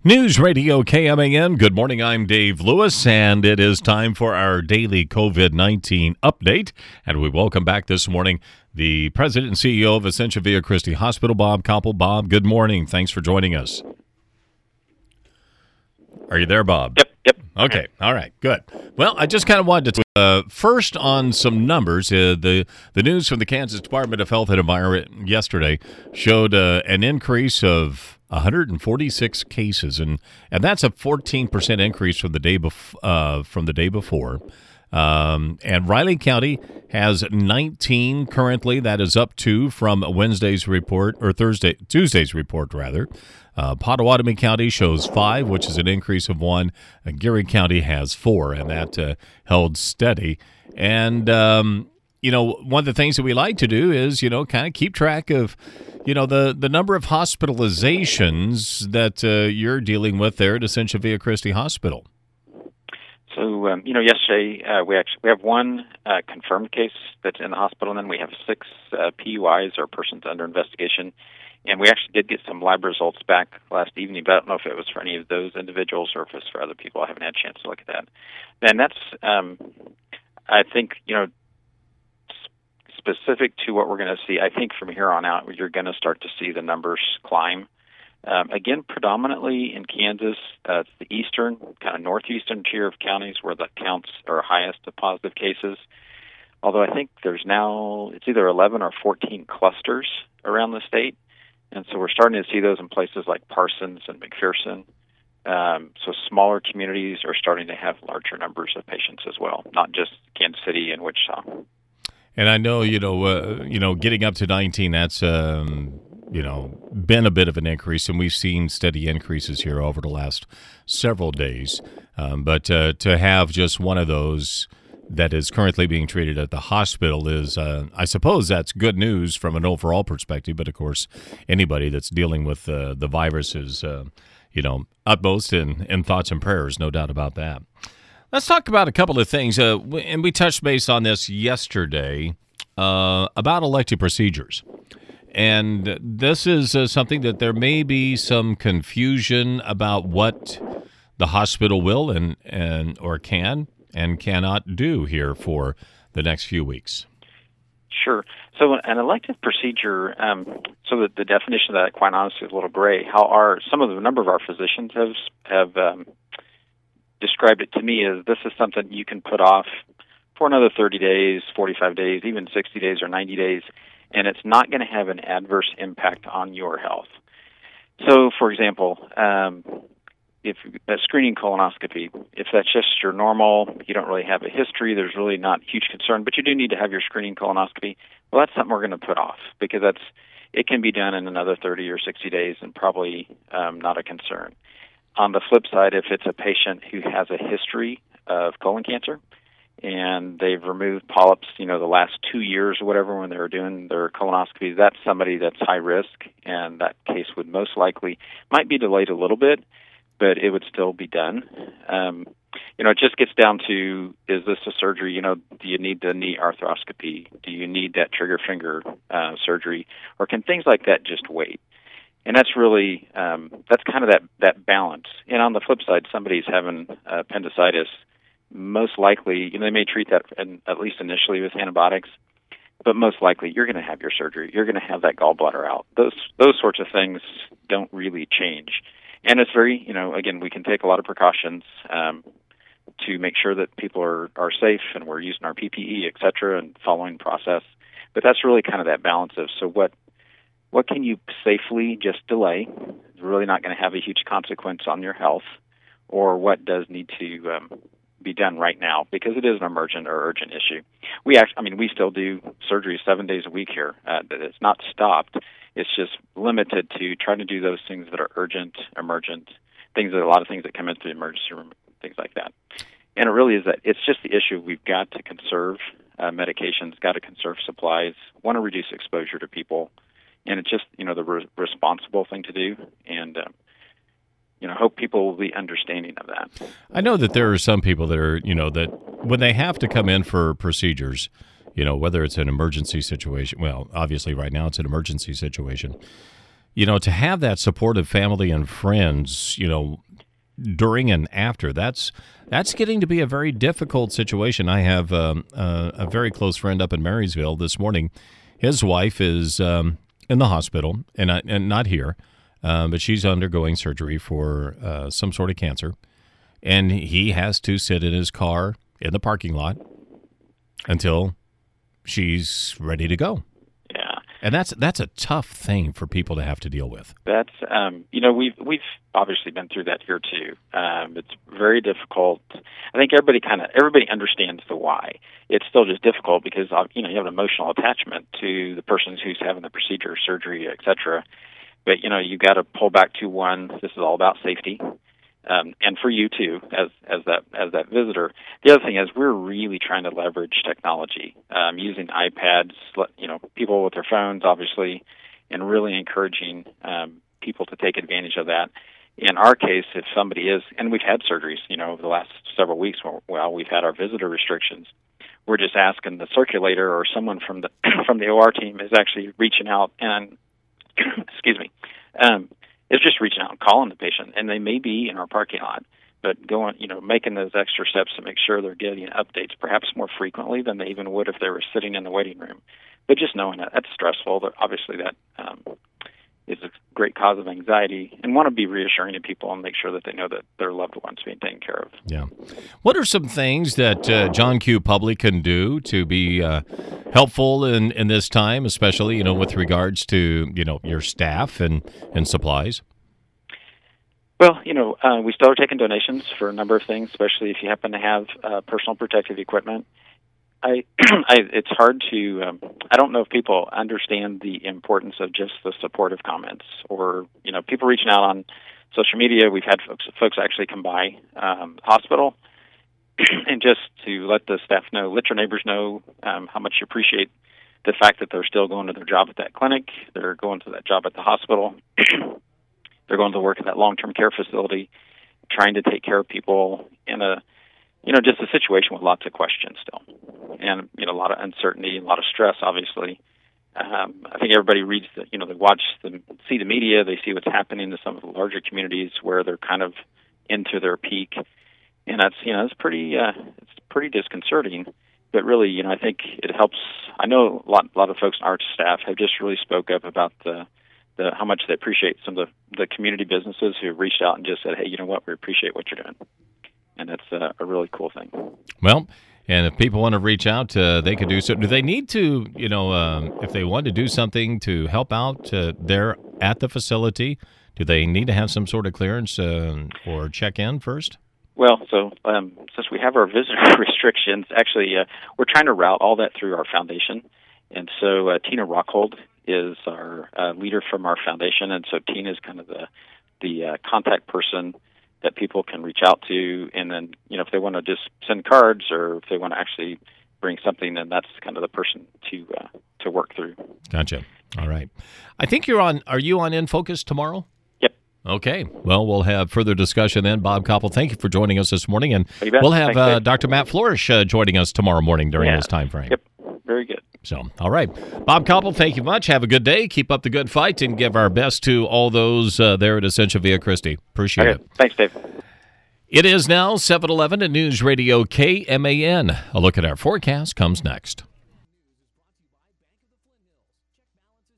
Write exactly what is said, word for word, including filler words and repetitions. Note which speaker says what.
Speaker 1: News Radio K M A N. Good morning. I'm Dave Lewis, and it is time for our daily COVID nineteen update. And we welcome back this morning the President and C E O of Ascension Via Christi Hospital, Bob Koppel. Bob, good morning. Thanks for joining us. Are you there, Bob?
Speaker 2: Yep, yep.
Speaker 1: Okay, all right, good. Well, I just kind of wanted to uh, first on some numbers. Uh, the the news from the Kansas Department of Health and Environment yesterday showed uh, an increase of one hundred forty-six cases, and, and that's a fourteen percent increase from the day bef- uh, from the day before. Um, and Riley County has nineteen currently. That is up two from Wednesday's report, or Thursday, Tuesday's report rather. Uh, Pottawatomie County shows five, which is an increase of one. And Geary County has four, and that uh, held steady. And um, you know, one of the things that we like to do is, you know, kind of keep track of, you know, the, the number of hospitalizations that uh, you're dealing with there at Ascension Via Christi Hospital.
Speaker 2: So, um, you know, yesterday uh, we actually we have one uh, confirmed case that's in the hospital, and then we have six uh, P U Is, or persons under investigation. And we actually did get some lab results back last evening, but I don't know if it was for any of those individuals or if it's for other people. I haven't had a chance to look at that. And that's, um, I think, you know, specific to what we're going to see, I think from here on out, you're going to start to see the numbers climb. Um, again, predominantly in Kansas, uh, it's the eastern, kind of northeastern tier of counties where the counts are highest of positive cases. Although I think there's now, it's either eleven or fourteen clusters around the state. And so we're starting to see those in places like Parsons and McPherson. Um, so smaller communities are starting to have larger numbers of patients as well, not just Kansas City and Wichita.
Speaker 1: And I know, you know, uh, you know, getting up to nineteen, that's, um, you know, been a bit of an increase, and we've seen steady increases here over the last several days. Um, but uh, to have just one of those that is currently being treated at the hospital is, uh, I suppose that's good news from an overall perspective. But, of course, anybody that's dealing with uh, the virus is, uh, you know, utmost in, in thoughts and prayers, no doubt about that. Let's talk about a couple of things, uh, and we touched base on this yesterday, uh, about elective procedures. And this is uh, something that there may be some confusion about what the hospital will and, and or can and cannot do here for the next few weeks.
Speaker 2: Sure. So an elective procedure, um, so the, the definition of that, quite honestly, is a little gray. How our some of the number of our physicians have have um, described it to me as this is something you can put off for another thirty days, forty-five days, even sixty days or ninety days, and it's not going to have an adverse impact on your health. So, for example, um, if a screening colonoscopy, if that's just your normal, you don't really have a history, there's really not huge concern, but you do need to have your screening colonoscopy, well, that's something we're going to put off because that's it can be done in another thirty or sixty days and probably um, not a concern. On the flip side, if it's a patient who has a history of colon cancer and they've removed polyps, you know, the last two years or whatever when they were doing their colonoscopies, that's somebody that's high risk, and that case would most likely, might be delayed a little bit, but it would still be done. Um, you know, it just gets down to, is this a surgery? You know, do you need the knee arthroscopy? Do you need that trigger finger uh, surgery? Or can things like that just wait? And that's really, um, that's kind of that, that balance. And on the flip side, somebody's having uh, appendicitis, most likely, you know, they may treat that in, at least initially with antibiotics, but most likely you're going to have your surgery. You're going to have that gallbladder out. Those those sorts of things don't really change. And it's very, you know, again, we can take a lot of precautions um, to make sure that people are, are safe and we're using our P P E, et cetera, and following process. But that's really kind of that balance of, so what what can you safely just delay? It's really not going to have a huge consequence on your health, or what does need to um, be done right now, because it is an emergent or urgent issue. We actually, I mean, we still do surgery seven days a week here. Uh, it's not stopped. It's just limited to trying to do those things that are urgent, emergent, things that a lot of things that come into the emergency room, things like that. And it really is that it's just the issue. We've got to conserve uh, medications, got to conserve supplies, want to reduce exposure to people, and it's just, you know, the re- responsible thing to do. And um, you know, hope people will be understanding of that.
Speaker 1: I know that there are some people that are, you know, that when they have to come in for procedures, you know, whether it's an emergency situation, well, obviously right now it's an emergency situation, you know, to have that supportive family and friends, you know, during and after, that's that's getting to be a very difficult situation. I have um, uh, a very close friend up in Marysville this morning. His wife is um, in the hospital, and, I, and not here, uh, but she's undergoing surgery for uh, some sort of cancer, and he has to sit in his car in the parking lot until she's ready to go.
Speaker 2: Yeah,
Speaker 1: and that's that's a tough thing for people to have to deal with.
Speaker 2: That's um, you know we've we've obviously been through that here too. Um, it's very difficult. I think everybody kind of everybody understands the why. It's still just difficult because uh, you know you have an emotional attachment to the person who's having the procedure, surgery, et cetera. But you know you got to pull back to one. This is all about safety. Um, and for you too, as as that as that visitor. The other thing is we're really trying to leverage technology, um, using iPads, you know, people with their phones, obviously, and really encouraging um, people to take advantage of that. In our case, if somebody is, and we've had surgeries, you know, over the last several weeks, while we've had our visitor restrictions, we're just asking the circulator or someone from the from the O R team is actually reaching out and, excuse me. Um, It's just reaching out and calling the patient, and they may be in our parking lot, but going, you know, making those extra steps to make sure they're getting updates, perhaps more frequently than they even would if they were sitting in the waiting room. But just knowing that that's stressful. That obviously that um, is a great cause of anxiety, and want to be reassuring to people and make sure that they know that their loved ones being taken care of.
Speaker 1: Yeah. What are some things that uh, John Q. Public can do to be uh, helpful in, in this time, especially, you know, with regards to, you know, your staff and, and supplies?
Speaker 2: Well, you know, uh, we still are taking donations for a number of things, especially if you happen to have uh, personal protective equipment. I, I, it's hard to, um, I don't know if people understand the importance of just the supportive comments or, you know, people reaching out on social media. We've had folks, folks actually come by um, the hospital and just to let the staff know, let your neighbors know um, how much you appreciate the fact that they're still going to their job at that clinic. They're going to that job at the hospital. They're going to work at that long-term care facility, trying to take care of people in a, you know, just a situation with lots of questions still. And, you know, a lot of uncertainty, a lot of stress, obviously. Um, I think everybody reads the, you know, they watch the, see the media, they see what's happening to some of the larger communities where they're kind of into their peak. And that's, you know, it's pretty, uh, it's pretty disconcerting. But really, you know, I think it helps. I know a lot, a lot of folks on our staff have just really spoke up about the, the how much they appreciate some of the, the community businesses who have reached out and just said, hey, you know what, we appreciate what you're doing. And that's uh, a really cool thing.
Speaker 1: Well, and if people want to reach out, uh, they could do so. Do they need to, you know, um, if they want to do something to help out uh, there at the facility, do they need to have some sort of clearance uh, or check in first?
Speaker 2: Well, so um, since we have our visitor restrictions, actually, uh, we're trying to route all that through our foundation. And so uh, Tina Rockhold is our uh, leader from our foundation. And so Tina is kind of the, the uh, contact person that people can reach out to, and then, you know, if they want to just send cards or if they want to actually bring something, then that's kind of the person to uh, to work through.
Speaker 1: Gotcha. All right. I think you're on, are you on In Focus tomorrow?
Speaker 2: Yep.
Speaker 1: Okay. Well, we'll have further discussion then. Bob Koppel, thank you for joining us this morning, and we'll have
Speaker 2: Thanks,
Speaker 1: uh, Doctor Matt Flourish uh, joining us tomorrow morning during
Speaker 2: yeah.
Speaker 1: this time frame.
Speaker 2: Yep. Very good.
Speaker 1: So, all right. Bob Koppel, thank you much. Have a good day. Keep up the good fight and give our best to all those uh, there at Essentia Via Christi. Appreciate
Speaker 2: okay.
Speaker 1: it.
Speaker 2: Thanks, Dave.
Speaker 1: It is now seven eleven at News Radio K M A N. A look at our forecast comes next.